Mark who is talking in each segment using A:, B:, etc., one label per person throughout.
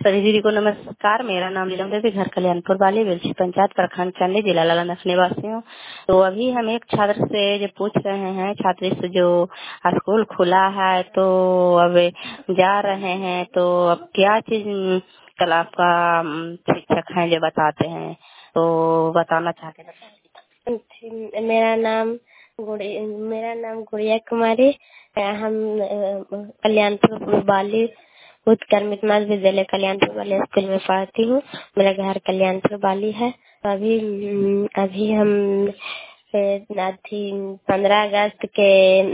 A: सभी दीदी को नमस्कार। मेरा नाम नीलम देवी, घर कल्याणपुर वाली, बेलछी पंचायत, प्रखंड चंडी, जिला नालंदा निवासी हूँ। तो अभी हम एक छात्र से जो पूछ रहे हैं, छात्री से जो स्कूल खुला है तो अब जा रहे हैं, तो अब क्या चीज कल आपका शिक्षक है जो बताते हैं, तो बताना चाहते हैं।
B: मेरा नाम गुड़िया कुमारी। हम कल्याणपुर वाली उत्क्रमित मध्य विद्यालय कल्याणपुर वाले स्कूल में पढ़ती हूँ। मेरा घर कल्याणपुर वाली है। अभी अभी हम 15 अगस्त के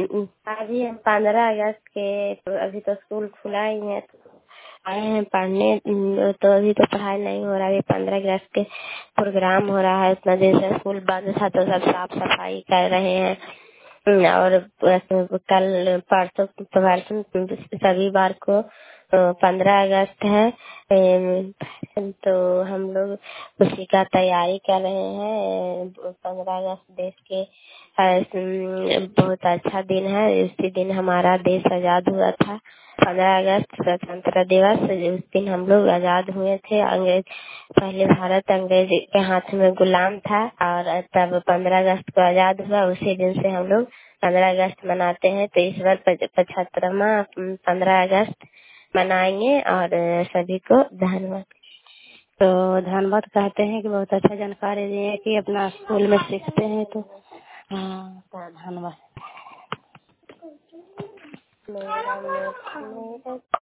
B: अभी तो स्कूल खुला ही है, आए हैं पढ़ने। तो अभी तो पढ़ाई नहीं हो रहा है। 15 अगस्त के प्रोग्राम हो रहा है। उतना दिन से स्कूल बंद था तो सब साफ सफाई कर रहे हैं। और कल परसों रविवार को 15 अगस्त है। तो हम लोग उसी का तैयारी कर रहे हैं। 15 अगस्त देश के बहुत अच्छा दिन है। इसी दिन हमारा देश आजाद हुआ था। 15 अगस्त स्वतंत्रता दिवस, उस दिन हम लोग आजाद हुए थे। पहले भारत अंग्रेज के हाथ में गुलाम था और तब 15 अगस्त को आजाद हुआ। उसी दिन से हम लोग 15 अगस्त मनाते हैं। तो इस बार 75वां 15 अगस्त मनाएंगे। और सभी को धन्यवाद।
A: तो धन्यवाद कहते हैं कि बहुत अच्छा जानकारी दिए कि अपना स्कूल में सीखते हैं। तो हाँ, तो धन्यवाद।